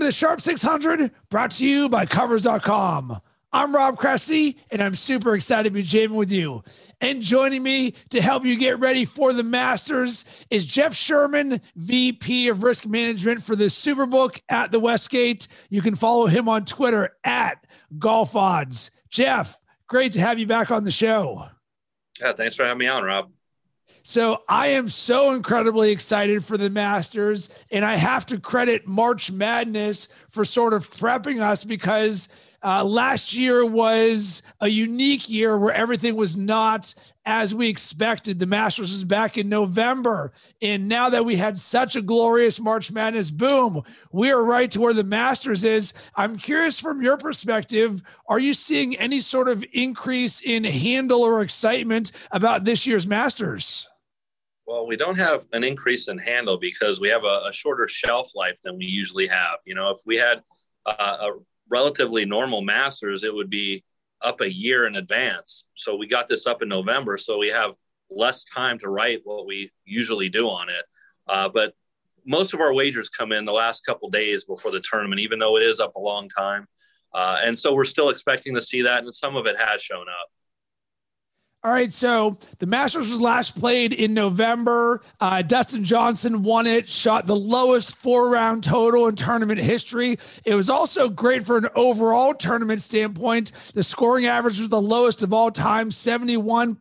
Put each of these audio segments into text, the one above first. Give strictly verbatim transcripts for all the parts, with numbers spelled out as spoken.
to the Sharp six hundred, brought to you by Covers dot com. I'm Rob Cressy, and I'm super excited to be jamming with you. And joining me to help you get ready for the Masters is Jeff Sherman, V P of Risk Management for the Superbook at the Westgate. You can follow him on Twitter at Golf Odds. Jeff, great to have you back on the show. Yeah, thanks for having me on, Rob. So I am so incredibly excited for the Masters, and I have to credit March Madness for sort of prepping us because uh, last year was a unique year where everything was not as we expected. The Masters was back in November, and now that we had such a glorious March Madness, boom, we are right to where the Masters is. I'm curious from your perspective, are you seeing any sort of increase in handle or excitement about this year's Masters? Well, we don't have an increase in handle because we have a, a shorter shelf life than we usually have. You know, if we had uh, a relatively normal Masters, it would be up a year in advance. So we got this up in November, so we have less time to write what we usually do on it. Uh, but most of our wagers come in the last couple days before the tournament, even though it is up a long time. Uh, and so we're still expecting to see that, and some of it has shown up. All right, so the Masters was last played in November. Uh, Dustin Johnson won it, shot the lowest four-round total in tournament history. It was also great for an overall tournament standpoint. The scoring average was the lowest of all time, seventy-one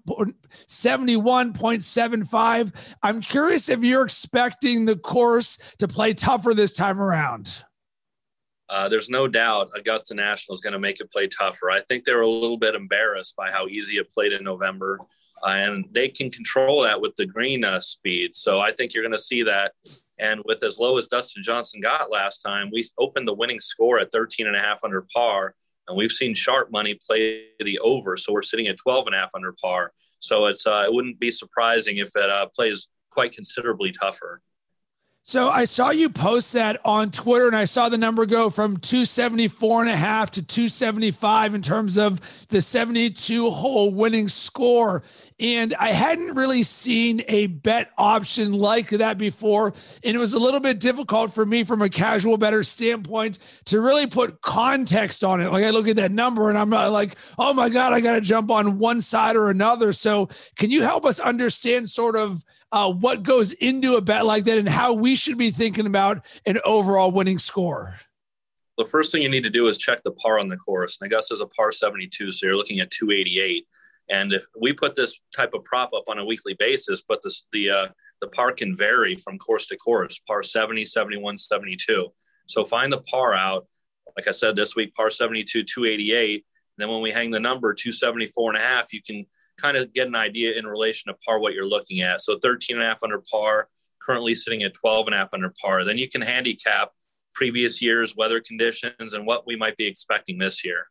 point seven five. I'm curious if you're expecting the course to play tougher this time around. Uh, there's no doubt Augusta National is going to make it play tougher. I think they were a little bit embarrassed by how easy it played in November, uh, and they can control that with the green uh, speed. So I think you're going to see that. And with as low as Dustin Johnson got last time, we opened the winning score at thirteen and a half under par, and we've seen sharp money play the over. So we're sitting at twelve and a half under par. So it's uh, it wouldn't be surprising if it uh, plays quite considerably tougher. So I saw you post that on Twitter, and I saw the number go from two seventy-four and a half to two seventy-five in terms of the seventy-two hole winning score. And I hadn't really seen a bet option like that before. And it was a little bit difficult for me from a casual bettor standpoint to really put context on it. Like I look at that number and I'm like, oh my God, I got to jump on one side or another. So can you help us understand sort of uh, what goes into a bet like that and how we should be thinking about an overall winning score? The first thing you need to do is check the par on the course. And Augusta's a par seventy-two, so you're looking at two eighty-eight. And if we put this type of prop up on a weekly basis, but this, the uh, the par can vary from course to course, par seventy, seventy-one, seventy-two. So find the par out. Like I said, this week, par seventy-two, two eighty-eight. And then when we hang the number two seventy-four and a half, you can kind of get an idea in relation to par what you're looking at. So thirteen and a half under par, currently sitting at twelve and a half under par. Then you can handicap previous years, weather conditions, and what we might be expecting this year.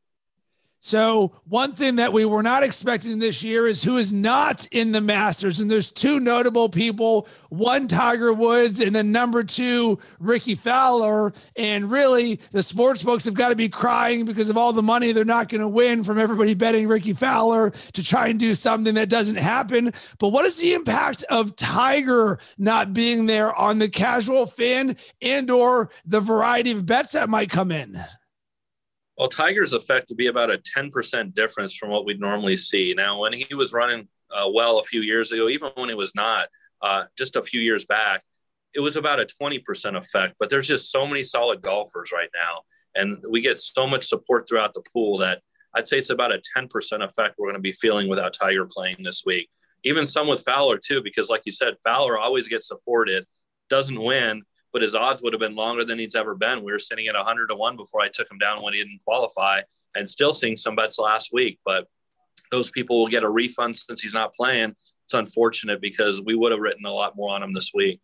So one thing that we were not expecting this year is who is not in the Masters. And there's two notable people, one Tiger Woods and then number two, Rickie Fowler. And really the sports books have got to be crying because of all the money they're not going to win from everybody betting Rickie Fowler to try and do something that doesn't happen. But what is the impact of Tiger not being there on the casual fan and or the variety of bets that might come in? Well, Tiger's effect to be about a ten percent difference from what we'd normally see. Now, when he was running uh, well a few years ago, even when he was not, uh, just a few years back, it was about a twenty percent effect. But there's just so many solid golfers right now, and we get so much support throughout the pool that I'd say it's about a ten percent effect we're going to be feeling without Tiger playing this week. Even some with Fowler, too, because like you said, Fowler always gets supported, doesn't win, but his odds would have been longer than he's ever been. We were sitting at one hundred to one before I took him down when he didn't qualify, and still seeing some bets last week. But those people will get a refund since he's not playing. It's unfortunate because we would have written a lot more on him this week.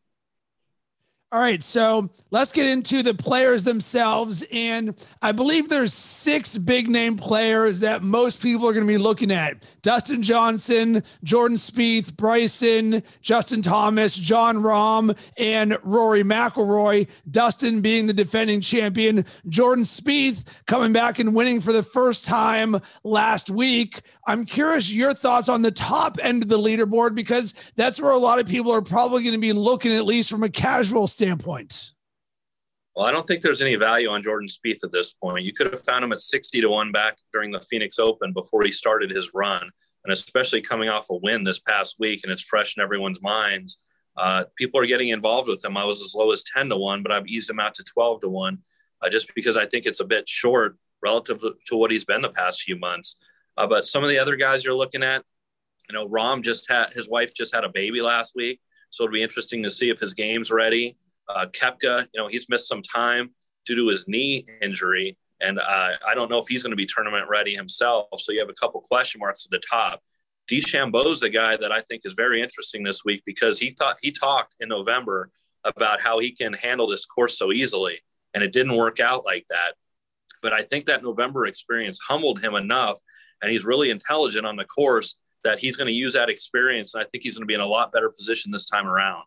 All right, so let's get into the players themselves. And I believe there's six big name players that most people are going to be looking at. Dustin Johnson, Jordan Spieth, Bryson, Justin Thomas, Jon Rahm, and Rory McIlroy. Dustin being the defending champion. Jordan Spieth coming back and winning for the first time last week. I'm curious your thoughts on the top end of the leaderboard, because that's where a lot of people are probably going to be looking, at least from a casual standpoint. Well, I don't think there's any value on Jordan Spieth at this point. You could have found him at sixty to one back during the Phoenix Open before he started his run. And especially coming off a win this past week, and it's fresh in everyone's minds. Uh, people are getting involved with him. I was as low as ten to one, but I've eased him out to twelve to one uh, just because I think it's a bit short relative to what he's been the past few months. Uh, but some of the other guys you're looking at, you know, Rahm just had, his wife just had a baby last week. So it'll be interesting to see if his game's ready. Uh, Koepka, you know, he's missed some time due to his knee injury. And uh, I don't know if he's going to be tournament ready himself. So you have a couple question marks at the top. DeChambeau's a guy that I think is very interesting this week because he thought he talked in November about how he can handle this course so easily. And it didn't work out like that. But I think that November experience humbled him enough, and he's really intelligent on the course that he's going to use that experience. And I think he's going to be in a lot better position this time around.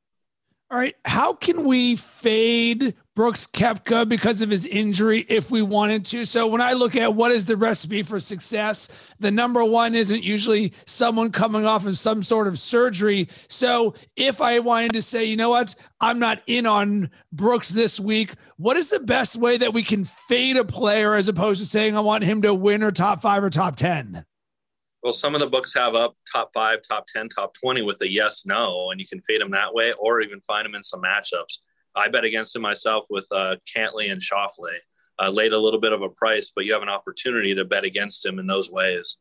All right. How can we fade Brooks Koepka because of his injury if we wanted to? So when I look at what is the recipe for success, the number one isn't usually someone coming off of some sort of surgery. So if I wanted to say, you know what, I'm not in on Brooks this week, what is the best way that we can fade a player as opposed to saying I want him to win or top five or top ten? Well, some of the books have up top five, top ten, top twenty with a yes, no, and you can fade them that way or even find them in some matchups. I bet against him myself with uh, Cantlay and Schauffele. Uh, laid a little bit of a price, but you have an opportunity to bet against him in those ways.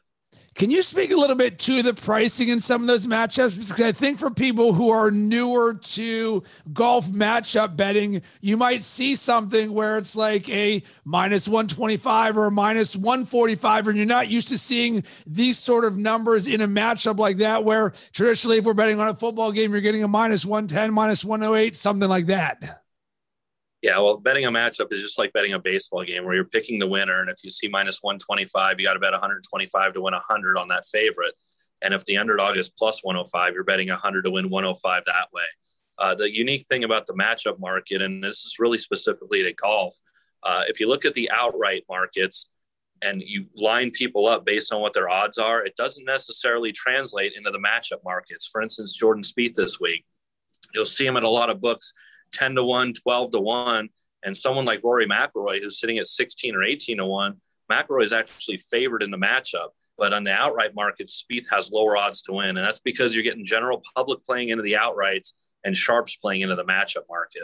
Can you speak a little bit to the pricing in some of those matchups? Because I think for people who are newer to golf matchup betting, you might see something where it's like a minus one twenty-five or a minus one forty-five, and you're not used to seeing these sort of numbers in a matchup like that, where traditionally if we're betting on a football game, you're getting a minus one ten, minus one oh eight, something like that. Yeah, well, betting a matchup is just like betting a baseball game where you're picking the winner. And if you see minus one twenty-five, you got to bet one twenty-five to win one hundred on that favorite. And if the underdog is plus one oh five, you're betting one hundred to win one oh five that way. Uh, the unique thing about the matchup market, and this is really specifically to golf, uh, if you look at the outright markets and you line people up based on what their odds are, it doesn't necessarily translate into the matchup markets. For instance, Jordan Spieth this week, you'll see him at a lot of books ten to one, twelve to one, and someone like Rory McIlroy, who's sitting at sixteen or eighteen to one, McIlroy is actually favored in the matchup. But on the outright market, Spieth has lower odds to win, and that's because you're getting general public playing into the outrights and sharps playing into the matchup market.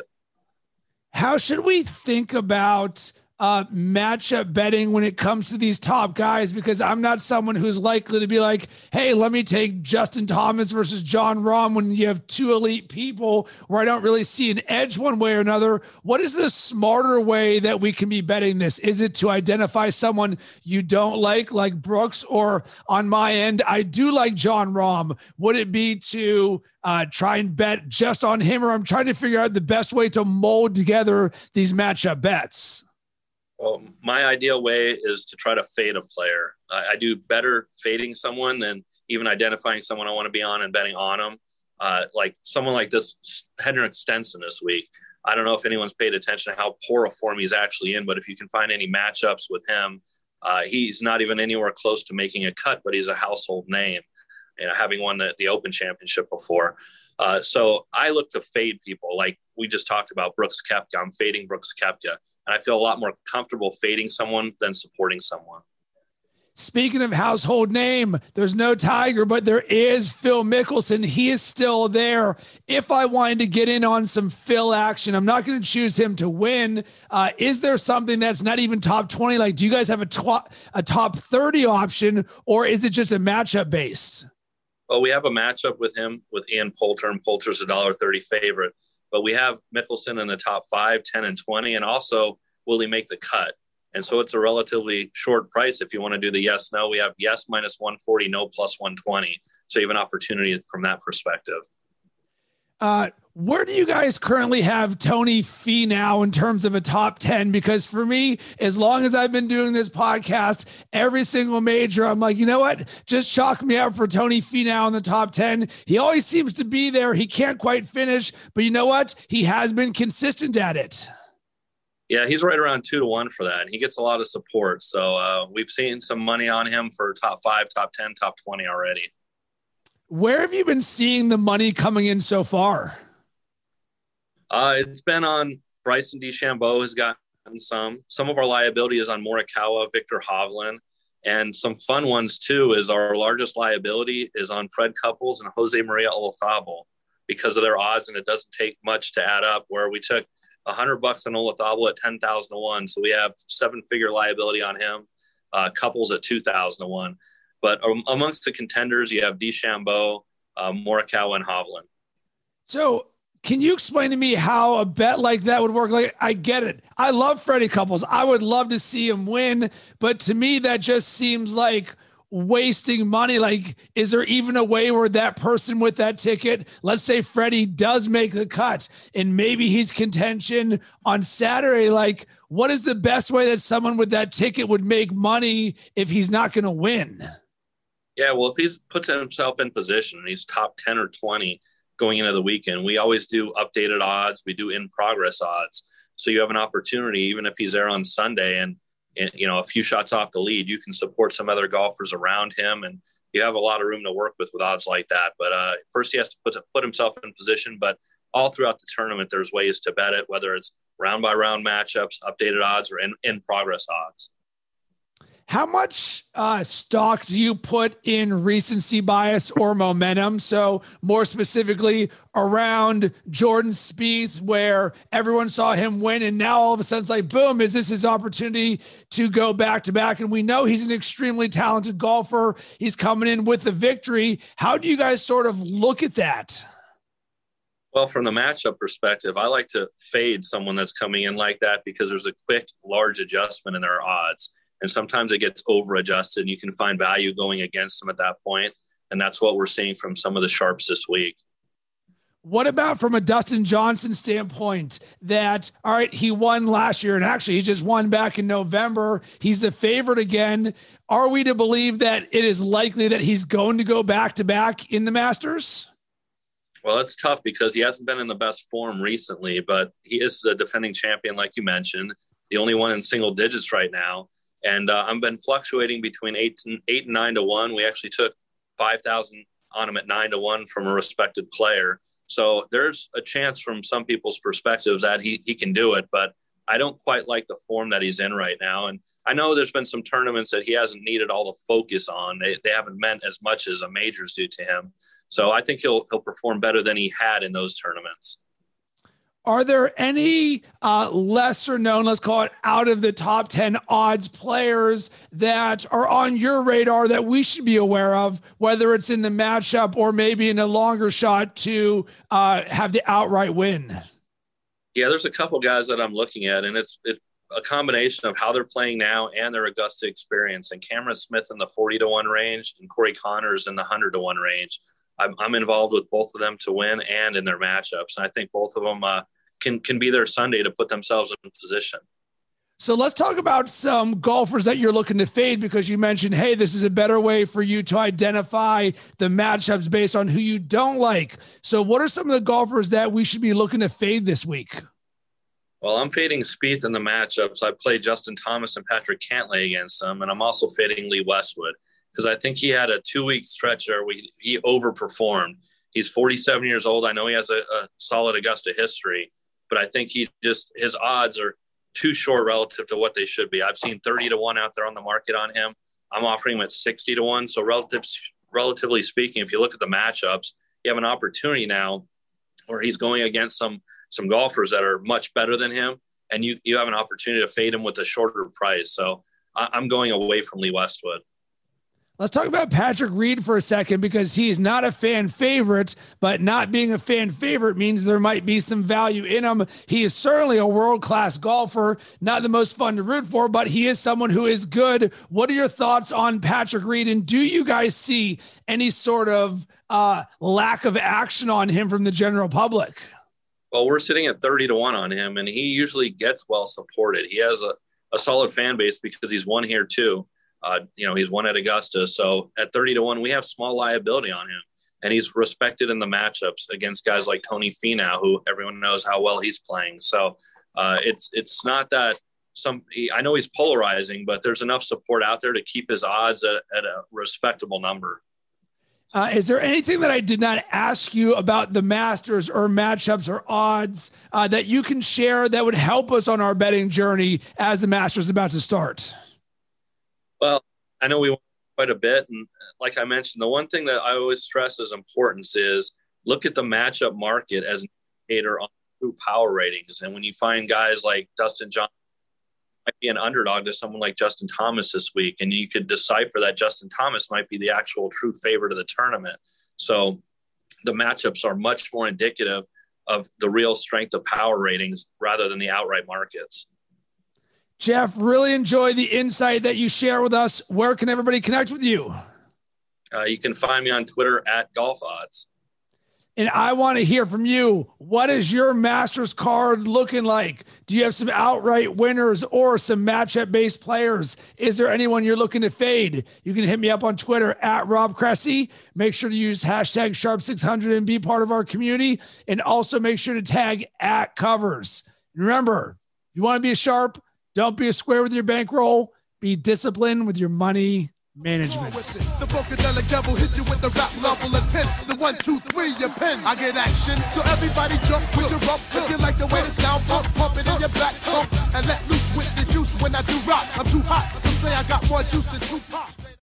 How should we think about uh, matchup betting when it comes to these top guys? Because I'm not someone who's likely to be like, hey, let me take Justin Thomas versus Jon Rahm when you have two elite people where I don't really see an edge one way or another. What is the smarter way that we can be betting this? Is it to identify someone you don't like, like Brooks, or on my end, I do like Jon Rahm? Would it be to uh, try and bet just on him, or I'm trying to figure out the best way to mold together these matchup bets? Well, my ideal way is to try to fade a player. I, I do better fading someone than even identifying someone I want to be on and betting on them. Uh, like someone like this, Henrik Stenson this week. I don't know if anyone's paid attention to how poor a form he's actually in, but if you can find any matchups with him, uh, he's not even anywhere close to making a cut, but he's a household name, you know, having won the, the Open Championship before. Uh, so I look to fade people. Like we just talked about Brooks Koepka. I'm fading Brooks Koepka. And I feel a lot more comfortable fading someone than supporting someone. Speaking of household name, there's no Tiger, but there is Phil Mickelson. He is still there. If I wanted to get in on some Phil action, I'm not going to choose him to win. Uh, is there something that's not even top twenty? Like, do you guys have a, tw- a top thirty option, or is it just a matchup base? Well, we have a matchup with him with Ian Poulter, and Poulter's a one dollar thirty favorite. But we have Mickelson in the top five, ten, and twenty, and also will he make the cut? And so it's a relatively short price if you want to do the yes, no. We have yes minus one forty, no plus one twenty. So you have an opportunity from that perspective. Uh, where do you guys currently have Tony Finau in terms of a top ten? Because for me, as long as I've been doing this podcast, every single major, I'm like, you know what? Just chalk me out for Tony Finau in the top ten. He always seems to be there. He can't quite finish, but you know what? He has been consistent at it. Yeah, he's right around two to one for that. And he gets a lot of support. So uh, we've seen some money on him for top five, top ten, top twenty already. Where have you been seeing the money coming in so far? Uh, it's been on Bryson DeChambeau has gotten some. Some of our liability is on Morikawa, Victor Hovland, and some fun ones too. Is our largest liability is on Fred Couples and Jose Maria Olazabal because of their odds, and it doesn't take much to add up. Where we took a hundred bucks on Olazabal at ten thousand to one, so we have seven figure liability on him. Uh, Couples at two thousand to one, but um, amongst the contenders, you have DeChambeau, uh, Morikawa, and Hovland. So, can you explain to me how a bet like that would work? Like, I get it. I love Freddie Couples. I would love to see him win, but to me, that just seems like wasting money. Like, is there even a way where that person with that ticket, let's say Freddie does make the cut and maybe he's contention on Saturday, like, what is the best way that someone with that ticket would make money if he's not going to win? Yeah, well, if he's puts himself in position and he's top ten or twenty going into the weekend, we always do updated odds. We do in progress odds. So you have an opportunity, even if he's there on Sunday and, and, you know, a few shots off the lead, you can support some other golfers around him. And you have a lot of room to work with with odds like that. But uh, first he has to put, to put himself in position. But all throughout the tournament, there's ways to bet it, whether it's round by round matchups, updated odds, or in, in progress odds. How much uh, stock do you put in recency bias or momentum? So more specifically around Jordan Spieth, where everyone saw him win and now all of a sudden it's like, boom, is this his opportunity to go back to back? And we know he's an extremely talented golfer. He's coming in with the victory. How do you guys sort of look at that? Well, from the matchup perspective, I like to fade someone that's coming in like that because there's a quick, large adjustment in their odds. And sometimes it gets over adjusted and you can find value going against them at that point. And that's what we're seeing from some of the sharps this week. What about from a Dustin Johnson standpoint that, all right, he won last year and actually he just won back in November. He's the favorite again. Are we to believe that it is likely that he's going to go back to back in the Masters? Well, it's tough because he hasn't been in the best form recently, but he is the defending champion, like you mentioned, the only one in single digits right now. And uh, I've been fluctuating between eight and eight and nine to one. We actually took five thousand on him at nine to one from a respected player. So there's a chance from some people's perspectives that he, he can do it, but I don't quite like the form that he's in right now. And I know there's been some tournaments that he hasn't needed all the focus on. They, they haven't meant as much as a majors do to him. So I think he'll, he'll perform better than he had in those tournaments. Are there any uh, lesser known, let's call it out of the top ten odds players that are on your radar that we should be aware of, whether it's in the matchup or maybe in a longer shot to uh, have the outright win? Yeah, there's a couple guys that I'm looking at, and it's, it's a combination of how they're playing now and their Augusta experience. And Cameron Smith in the forty to one range and Corey Connors in the one hundred to one range. I'm, I'm involved with both of them to win and in their matchups. And I think both of them uh, can, can be there Sunday to put themselves in position. So let's talk about some golfers that you're looking to fade, because you mentioned, hey, this is a better way for you to identify the matchups based on who you don't like. So what are some of the golfers that we should be looking to fade this week? Well, I'm fading Spieth in the matchups. I played Justin Thomas and Patrick Cantlay against them, and I'm also fading Lee Westwood because I think he had a two-week stretch where we, he overperformed. He's forty-seven years old. I know he has a, a solid Augusta history, but I think he just – his odds are too short relative to what they should be. I've seen thirty to one out there on the market on him. I'm offering him at sixty to one. So relative, relatively speaking, if you look at the matchups, you have an opportunity now where he's going against some some golfers that are much better than him, and you you have an opportunity to fade him with a shorter price. So I, I'm going away from Lee Westwood. Let's talk about Patrick Reed for a second, because he's not a fan favorite, but not being a fan favorite means there might be some value in him. He is certainly a world-class golfer, not the most fun to root for, but he is someone who is good. What are your thoughts on Patrick Reed? And do you guys see any sort of uh, lack of action on him from the general public? Well, we're sitting at thirty to one on him, and he usually gets well supported. He has a, a solid fan base because he's won here too. Uh, you know, he's won at Augusta. So at thirty to one, we have small liability on him, and he's respected in the matchups against guys like Tony Finau, who everyone knows how well he's playing. So uh, it's, it's not that some, he, I know he's polarizing, but there's enough support out there to keep his odds at, at a respectable number. Uh, is there anything that I did not ask you about the Masters or matchups or odds uh, that you can share that would help us on our betting journey as the Masters is about to start? Well, I know we went quite a bit. And like I mentioned, the one thing that I always stress as importance is look at the matchup market as an indicator on true power ratings. And when you find guys like Dustin Johnson, might be an underdog to someone like Justin Thomas this week, and you could decipher that Justin Thomas might be the actual true favorite of the tournament. So the matchups are much more indicative of the real strength of power ratings rather than the outright markets. Jeff, really enjoy the insight that you share with us. Where can everybody connect with you? Uh, you can find me on Twitter at Golf Odds. And I want to hear from you. What is your Masters card looking like? Do you have some outright winners or some matchup-based players? Is there anyone you're looking to fade? You can hit me up on Twitter at Rob Cressy. Make sure to use hashtag Sharp six hundred and be part of our community. And also make sure to tag at Covers. And remember, if you want to be a sharp, don't be a square with your bankroll. Be disciplined with your money management. The Funkadelic devil hit you with the rap level of ten. The one, two, three, your pen. I get action, so everybody jump with your rump. If you like the way the sound pump, pump it in your back trunk and let loose with the juice when I do rock. I'm too hot. Some say I got more juice than Tupac.